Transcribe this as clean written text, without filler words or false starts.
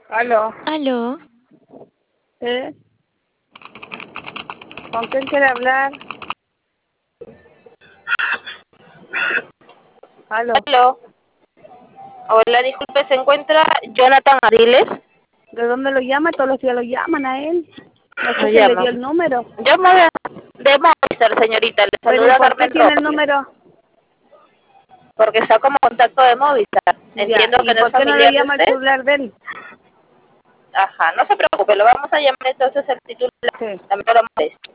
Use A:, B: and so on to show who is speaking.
A: Aló,
B: Aló,
A: ¿eh? ¿Con quién quiere hablar? Aló,
C: Aló. Hola, disculpe, ¿se encuentra Jonathan Ariles?
A: ¿de dónde lo llama? Todos los días lo llaman a él. No sé
C: Me
A: quién le
C: llama.
A: dio el número.
C: Llamo de Movistar, señorita. Le
A: Pero ¿y
C: saluda
A: por qué
C: Carmen
A: tiene el
C: Robles.
A: número?
C: Porque está como contacto de Movistar.
A: Ya,
C: Entiendo que
A: ¿y
C: no es
A: por qué no le
C: familiar de
A: llama el
C: usted.
A: celular de él?
C: Ajá, no se preocupe, lo vamos a llamar entonces el título
A: Sí,
C: también lo molesta.